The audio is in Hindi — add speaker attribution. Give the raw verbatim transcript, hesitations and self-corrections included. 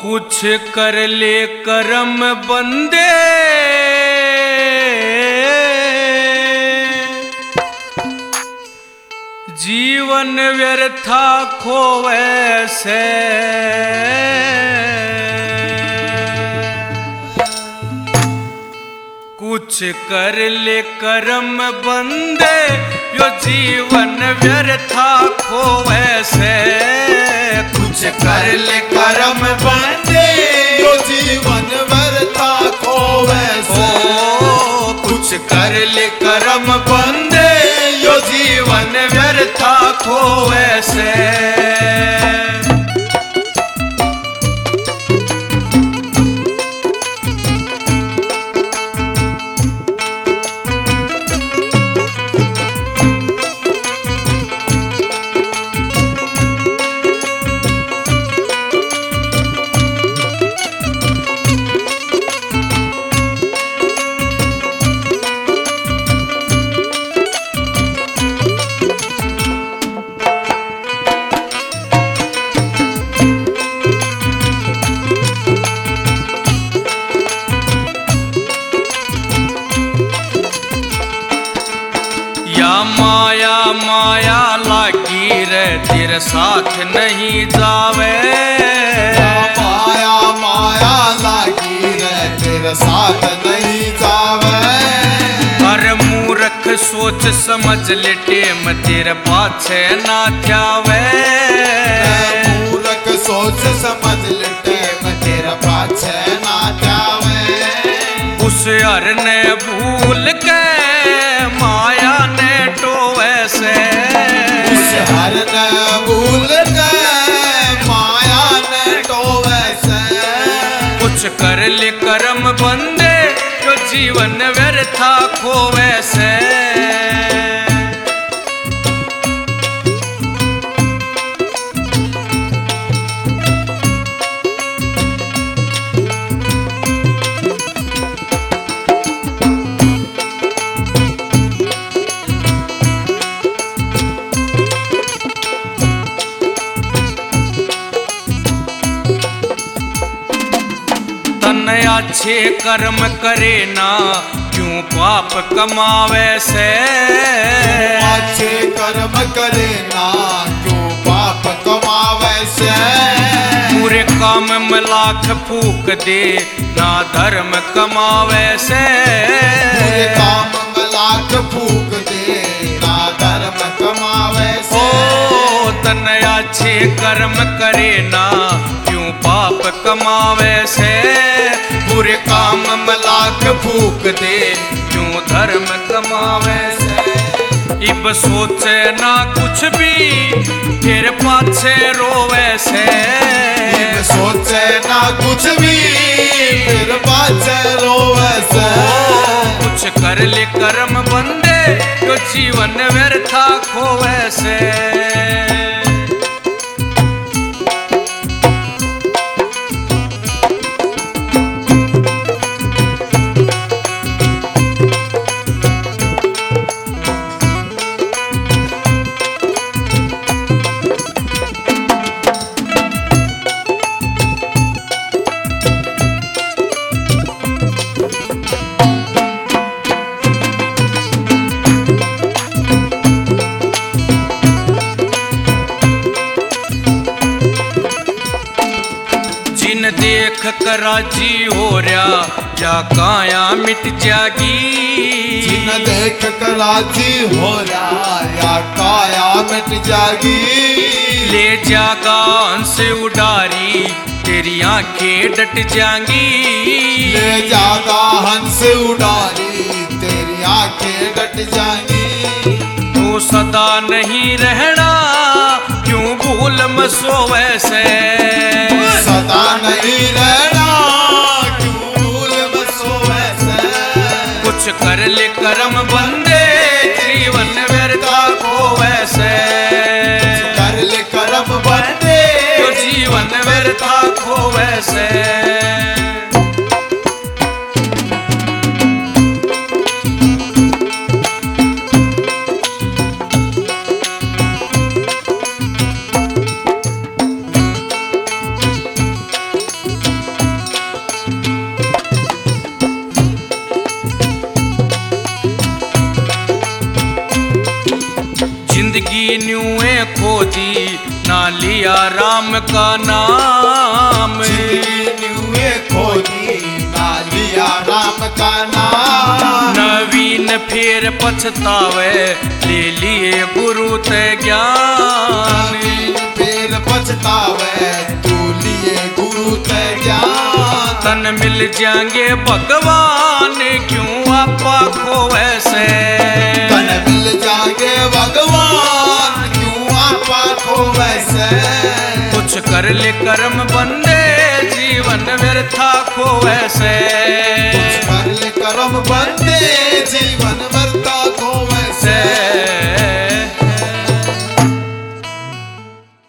Speaker 1: कुछ कर ले करम बंदे, जीवन व्यर्था खोवे से। कुछ कर ले करम बंदे, यो जीवन व्यर्था खोवे से।
Speaker 2: कुछ कर ले करम बंदे, यो जीवन व्यर्था खोवे से।
Speaker 1: कुछ कर ले करम बंदे, यो जीवन व्यर्था खोवे से। माया माया लागी रे तेरे साथ नहीं जावे।
Speaker 2: माया माया लागी रे तेरे साथ नहीं जावे।
Speaker 1: हर मूर्ख सोच समझ ले टेम तेरे पाछे ना ध्यावे।
Speaker 2: मूर्ख सोच समझ ले टेम तेरे पाछे ना ध्यावे।
Speaker 1: उस हर ने भूल के माया ने टोवे से।
Speaker 2: उस हर ने भूल के माया ने टोवे से।
Speaker 1: कुछ कर ले करम बंदे, जो जीवन व्यर्था खोवे से। अच्छे कर्म करे ना, क्यों पाप कमावे से।
Speaker 2: अच्छे कर्म करे ना, क्यों पाप कमावे से।
Speaker 1: पूरे काम में लाख फूक दे ना, धर्म कमावे से।
Speaker 2: पूरे काम में लाख फूक दे ना, धर्म कमावे से।
Speaker 1: ओ तन अच्छे कर्म करे ना, क्यों पाप कमावे से। पूरे काम में लाख फूक दे, क्यों धर्म कमावे से। इब सोचे ना कुछ भी, फिर पाछे रोवे से।
Speaker 2: इब सोचे ना कुछ भी, फिर पाछे रोवे से।
Speaker 1: कुछ कर ले कर्म बंदे, जो जीवन व्यर्था खोवे से। देख कर राजी हो रहा, या काया मिट जागी।
Speaker 2: जिन देख कर राजी हो रहा, या काया मिट जागी।
Speaker 1: ले जागा हंस उडारी, तेरी आंखें डट जाएंगी।
Speaker 2: ले जागा हंस उडारी, तेरी आंखें डट जाएंगी।
Speaker 1: तू सदा नहीं रहना, क्यों भूल मसोवे से।
Speaker 2: सदा नहीं रहना, क्यों भूल मसोवे से।
Speaker 1: कुछ कर ले कर्म बंदे, जीवन व्यर्था खोवे से।
Speaker 2: कर ले कर्म बंदे,
Speaker 1: जो जीवन व्यर्था खोवे से। जिंदगी न्यूए खोजी ना लिया राम का नाम।
Speaker 2: जिंदगी न्यूए खोजी ना लिया राम का नाम।
Speaker 1: नवीन फिर पछतावे ले लिए गुरु ते ज्ञान।
Speaker 2: नवीन फिर पछतावे तू लिए गुरु ते ज्ञान।
Speaker 1: तन मिल जाएंगे भगवान क्यों आपा खोवे से।
Speaker 2: तन मिल जाएंगे भगवान क्यों आपा खोवे से।
Speaker 1: कुछ कर ले कर्म बंदे जीवन व्यर्था खोवे से।
Speaker 2: कुछ कर ले कर्म बंदे